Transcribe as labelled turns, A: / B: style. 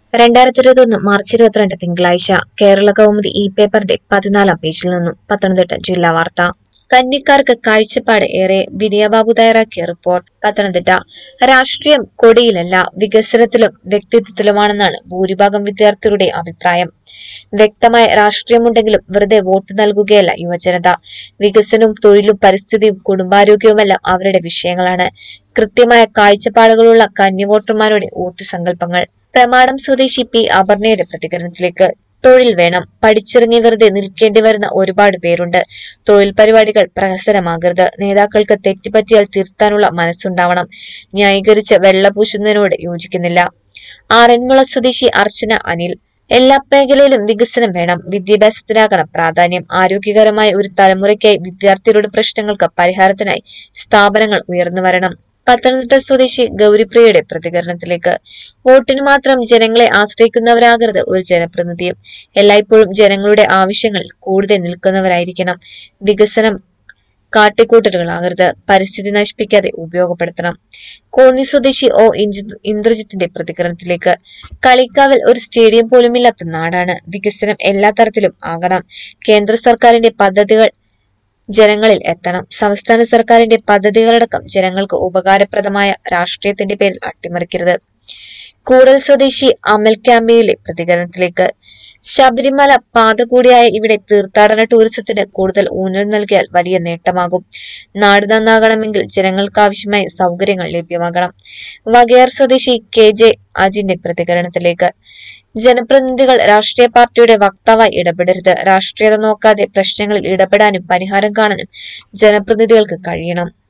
A: 2021 March 22 തിങ്കളാഴ്ച കേരള കൗമുദി ഈ പേപ്പറിന്റെ 14-ാം പേജിൽ നിന്നും പത്തനംതിട്ട ജില്ലാ വാർത്ത. കന്നിക്കാർക്ക് കാഴ്ചപ്പാട് ഏറെ. വിനയബാബു തയ്യാറാക്കിയ റിപ്പോർട്ട്. പത്തനംതിട്ട. രാഷ്ട്രീയം കൊടിയിലല്ല, വികസനത്തിലും വ്യക്തിത്വത്തിലുമാണെന്നാണ് ഭൂരിഭാഗം വിദ്യാർത്ഥികളുടെ അഭിപ്രായം. വ്യക്തമായ രാഷ്ട്രീയമുണ്ടെങ്കിലും വെറുതെ വോട്ട് നൽകുകയല്ല യുവജനത. വികസനവും തൊഴിലും പരിസ്ഥിതിയും കുടുംബാരോഗ്യവുമെല്ലാം അവരുടെ വിഷയങ്ങളാണ്. കൃത്യമായ കാഴ്ചപ്പാടുകളുള്ള കന്നി വോട്ടർമാരുടെ വോട്ട് സങ്കല്പങ്ങൾ. പ്രമാടം സ്വദേശി പി അപർണയുടെ പ്രതികരണത്തിലേക്ക്. തൊഴിൽ വേണം. പഠിച്ചിറങ്ങി വെറുതെ നിൽക്കേണ്ടി വരുന്ന ഒരുപാട് പേരുണ്ട്. തൊഴിൽ പരിപാടികൾ പ്രഹസനമാകരുത്. നേതാക്കൾക്ക് തെറ്റുപറ്റിയാൽ തിരുത്താനുള്ള മനസ്സുണ്ടാവണം. ന്യായീകരിച്ച് വെള്ളപൂശുന്നതിനോട് യോജിക്കുന്നില്ല. ആറന്മുള സ്വദേശി അർച്ചന അനിൽ. എല്ലാ മേഖലയിലും വികസനം വേണം. വിദ്യാഭ്യാസത്തിനാകണം പ്രാധാന്യം. ആരോഗ്യകരമായ ഒരു തലമുറയ്ക്കായി വിദ്യാർത്ഥികളുടെ പ്രശ്നങ്ങൾക്ക് പരിഹാരത്തിനായി സ്ഥാപനങ്ങൾ ഉയർന്നു വരണം. പത്തനംതിട്ട സ്വദേശി ഗൗരിപ്രിയയുടെ പ്രതികരണത്തിലേക്ക്. വോട്ടിന് മാത്രം ജനങ്ങളെ ആശ്രയിക്കുന്നവരാകരുത് ഒരു ജനപ്രതിനിധിയും. എല്ലായ്പ്പോഴും ജനങ്ങളുടെ ആവശ്യങ്ങൾ കൂടുതൽ നിൽക്കുന്നവരായിരിക്കണം. വികസനം കാട്ടിക്കൂട്ടലുകളാകരുത്. പരിസ്ഥിതി നശിപ്പിക്കാതെ ഉപയോഗപ്പെടുത്തണം. കോന്നി സ്വദേശി ഒ ഇന്ദ്രജിത്തിന്റെ പ്രതികരണത്തിലേക്ക്. കളിക്കാവിൽ ഒരു സ്റ്റേഡിയം പോലുമില്ലാത്ത നാടാണ്. വികസനം എല്ലാ തരത്തിലും ആകണം. കേന്ദ്ര സർക്കാരിന്റെ പദ്ധതികൾ ജനങ്ങളിൽ എത്തണം. സംസ്ഥാന സർക്കാരിന്റെ പദ്ധതികളടക്കം ജനങ്ങൾക്ക് ഉപകാരപ്രദമായ രാഷ്ട്രീയത്തിന്റെ പേരിൽ അട്ടിമറിക്കരുത്. കൂടൽ സ്വദേശി അമൽ ക്യാമ്പയിലെ പ്രതികരണത്തിലേക്ക്. ശബരിമല പാത കൂടിയായ ഇവിടെ തീർത്ഥാടന ടൂറിസത്തിന് കൂടുതൽ ഊന്നൽ നൽകിയാൽ വലിയ നേട്ടമാകും. നാട് നന്നാകണമെങ്കിൽ ജനങ്ങൾക്കാവശ്യമായ സൗകര്യങ്ങൾ ലഭ്യമാകണം. വകയാർ സ്വദേശി കെ ജെ അജിന്റെ പ്രതികരണത്തിലേക്ക്. ജനപ്രതിനിധികൾ രാഷ്ട്രീയ പാർട്ടിയുടെ വക്താവായി ഇടപെടരുത്. രാഷ്ട്രീയത നോക്കാതെ പ്രശ്നങ്ങളിൽ ഇടപെടാനും പരിഹാരം കാണാനും ജനപ്രതിനിധികൾക്ക് കഴിയണം.